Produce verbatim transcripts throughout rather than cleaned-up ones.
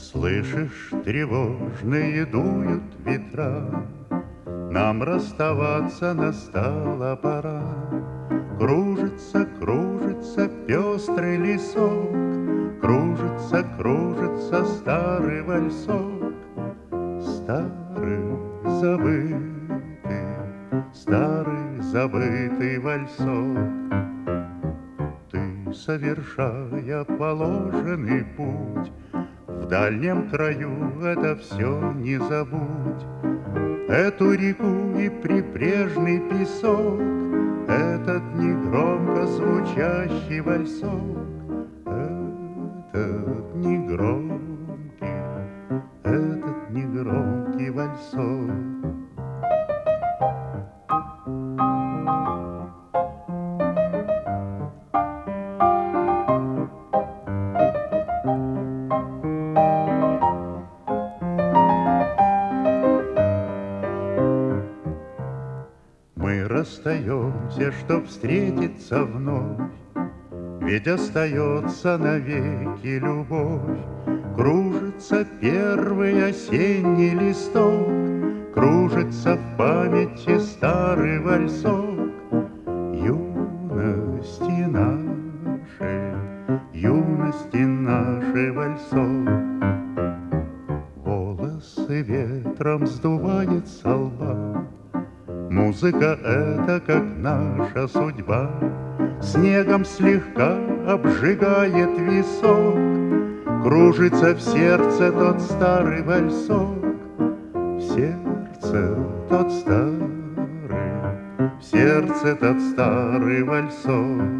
Слышишь, тревожные дуют ветра, нам расставаться настала пора. Кружится, кружится пестрый лесок, кружится, кружится старый вальсок. Старый забытый, старый забытый вальсок. Ты, совершая положенный путь, в дальнем краю это все не забудь. Эту реку и прибрежный песок, этот негромко звучащий вальсок, этот негромкий, этот негромкий вальсок. Мы расстаемся, чтоб встретиться вновь, ведь остается навеки любовь. Кружится первый осенний листок, кружится в памяти старый вальсок. Юности нашей, юности нашей вальсок. Волосы ветром сдувает со лба, музыка — это как наша судьба. Снегом слегка обжигает висок, кружится в сердце тот старый вальсок. В сердце тот старый, в сердце тот старый вальсок.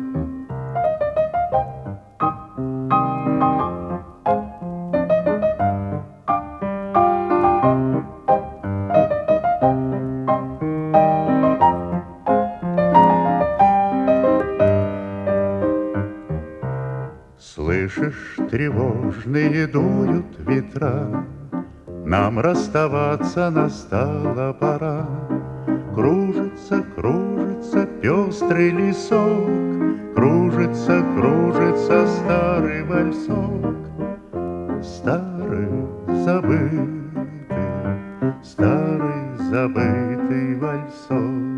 Слышишь, тревожные дуют ветра, нам расставаться настала пора. Кружится, кружится пестрый лесок, кружится, кружится старый вальсок. Старый забытый, старый забытый вальсок.